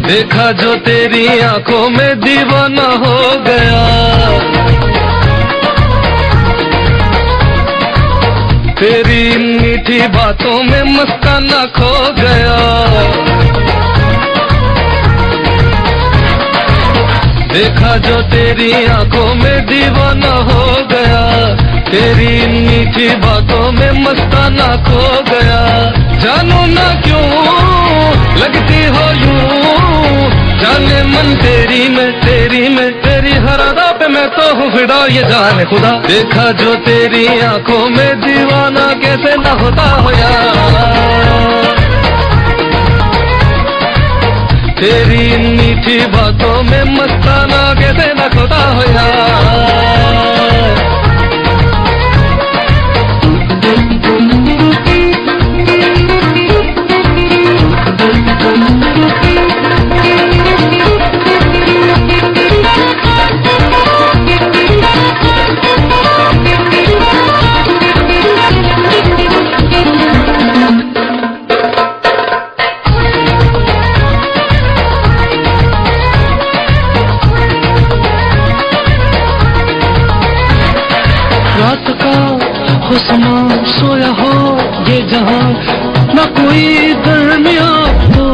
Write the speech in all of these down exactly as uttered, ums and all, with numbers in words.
देखा जो तेरी आंखों में दीवाना हो गया। तेरी मीठी बातों में मस्ताना खो गया। देखा जो तेरी आंखों में दीवाना हो गया। तेरी मीठी बातों में मस्ताना खो गया। जानू ना क्यों लगती हो यूं, जाने मन तेरी में तेरी में तेरी हर अदा पे मैं तो हूँ फिदा, ये जाने खुदा। देखा जो तेरी आंखों में दीवाना कैसे ना होता हो यार। तेरी मीठी बातों में मस्ताना कैसे ना खोता हो यार। रात का हो समा सोया हो ये जहां, न कोई दरमिया हो।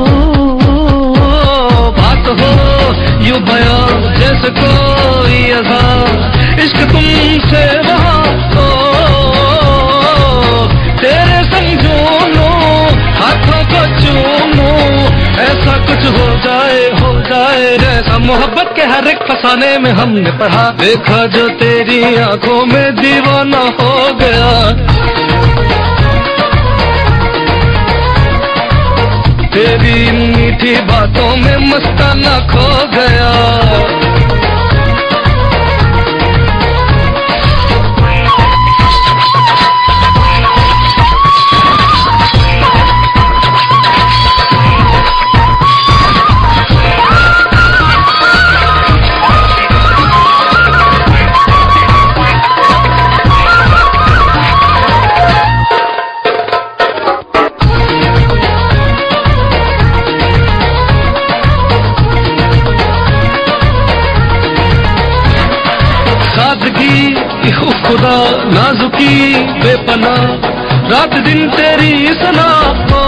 बात हो यूं बयां जैसे कोई अज़ा, इश्क तुमसे रहा हो। तेरे समझूनू हाथों को चूमू, ऐसा कुछ हो जाए हो जाए जैसा मोहब्बत के हर एक फसाने में हमने पढ़ा। देखा जो तेरी आंखों में दीवाना हो गया। तेरी मीठी बातों में मस्ताना खो गया। खुदा नाजुकी बेपना रात दिन तेरी सना हो।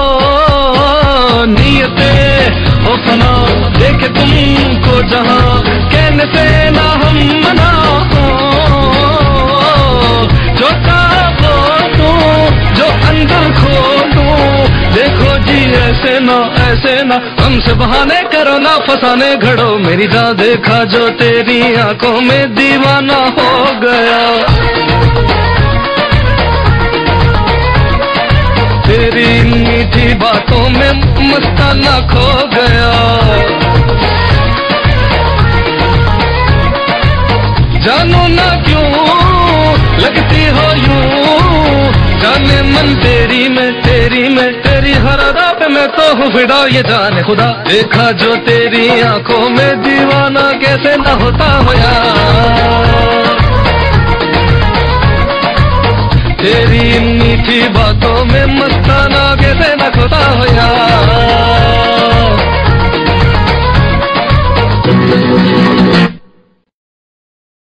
नीयते हो फना देखे तुमको जहां, कहने से ना हम मना हो। जो चाहो तू जो अंदर खोलू, देखो जी ऐसे ना ऐसे ना हमसे बहाने करो ना फसाने घड़ो मेरी जा। देखा जो तेरी आंखों में दीवाना हो गया। तेरी मीठी बातों में मस्ताना खो गया। जानू ना क्यों लगती हो यूं, जाने मन तेरी में तेरी में तेरी हर अदा पे मैं तो हूँ फिदा, ये जाने खुदा। देखा जो तेरी आंखों में दीवाना कैसे ना होता हो यार। तेरी मीठी बातों में मस्ताना कैसे ना खोता हो यार।